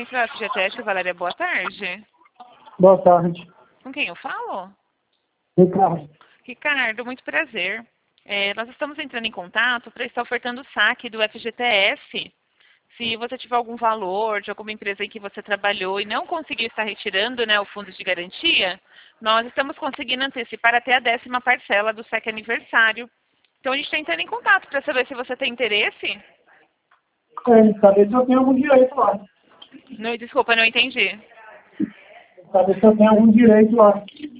Central FGTS, Valéria, boa tarde. Boa tarde. Com quem eu falo? Ricardo. Ricardo, muito prazer. Nós estamos entrando em contato para estar ofertando o saque do FGTS. Se você tiver algum valor de alguma empresa em que você trabalhou e não conseguiu estar retirando, né, o fundo de garantia, nós estamos conseguindo antecipar até a 10ª parcela do saque aniversário. Então a gente está entrando em contato para saber se você tem interesse. Saber se eu tenho algum direito lá. Não, desculpa, não entendi. Saber se eu tenho algum direito lá.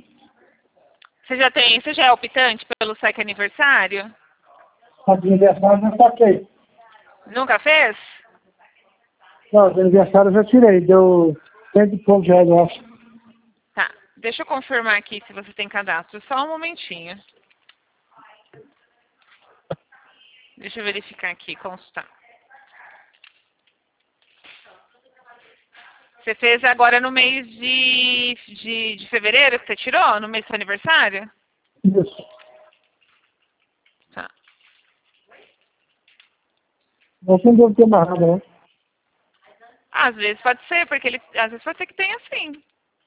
Você já é optante pelo saque aniversário? A de aniversário eu já saquei. Nunca fez? Não, de aniversário eu já tirei. Deu 100 e poucos reais, eu acho. Tá, deixa eu confirmar aqui se você tem cadastro. Só um momentinho. Deixa eu verificar aqui, constar. Você fez agora no mês de fevereiro que você tirou? No mês do seu aniversário? Isso. Tá. Você não deve ter mais nada, né? Às vezes pode ser, porque às vezes pode ser que tenha sim.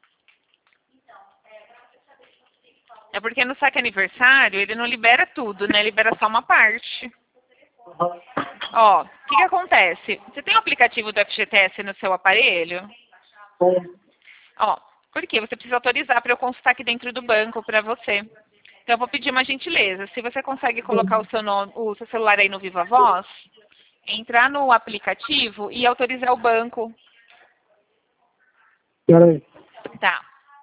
É porque no saque aniversário ele não libera tudo, né? Libera só uma parte. Ó, o que acontece? Você tem o aplicativo do FGTS no seu aparelho? Ó, por quê? Você precisa autorizar para eu consultar aqui dentro do banco para você. Então eu vou pedir uma gentileza. Se você consegue colocar o seu celular aí no Viva Voz, entrar no aplicativo e autorizar o banco. Peraí. Tá.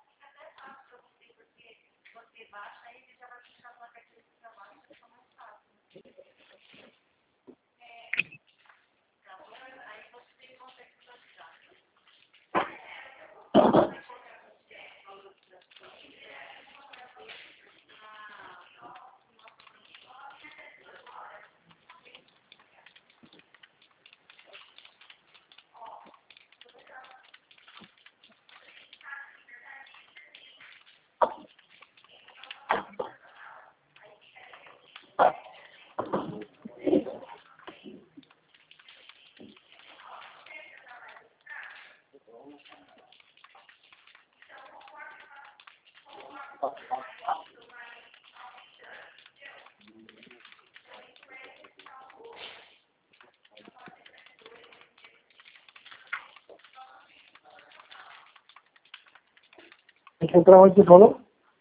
Tem que entrar onde você falou?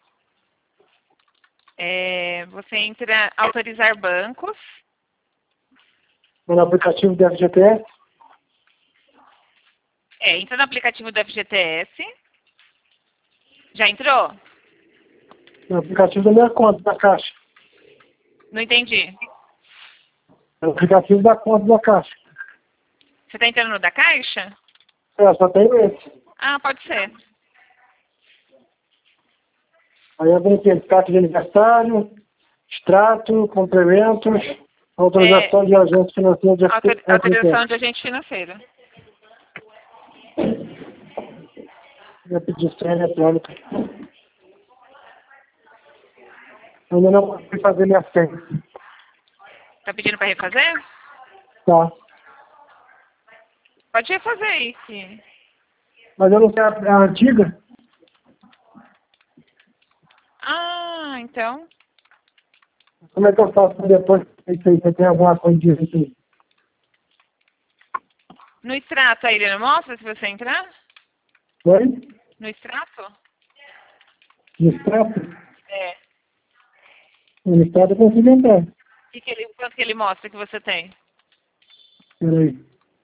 Você entra autorizar bancos. No aplicativo do FGTS. Entra no aplicativo do FGTS. Já entrou? No aplicativo da minha conta, da Caixa. Não entendi. No aplicativo da conta da Caixa. Você está entrando no da Caixa? Só tem esse. Ah, pode ser. Aí eu venho aqui, carta de aniversário, extrato, complementos, autorização de agente financeiro de Autorização de agente financeiro. Eu pedi senha eletrônica. Eu ainda não consegui fazer minha senha. Tá pedindo para refazer? Tá. Pode refazer aí, sim. Mas eu não sei a antiga. Ah, então. Como é que eu faço depois isso aí? Você tem alguma coisa de direito aí? No extrato aí ele não mostra se você entrar? Oi? No extrato? No extrato? É. No extrato eu consigo entrar. Quanto que ele mostra que você tem? Peraí.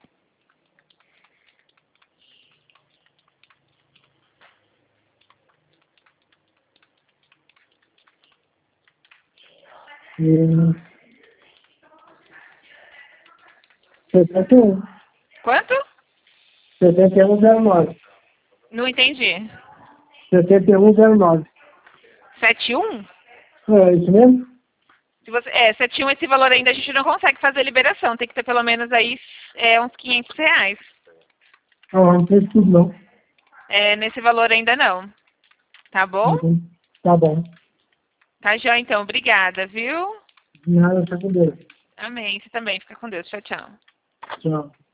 Hum. 71. Quanto? 7109. Não entendi. 7109. 71? É isso mesmo? Se você, 71 esse valor ainda a gente não consegue fazer liberação. Tem que ter pelo menos aí uns R$ 500. Não, não fez tudo não. Nesse valor ainda não. Tá bom? Uhum. Tá bom. Tá joia então. Obrigada, viu? Nada, fica com Deus. Amém. Você também. Fica com Deus. Tchau, tchau. Tchau.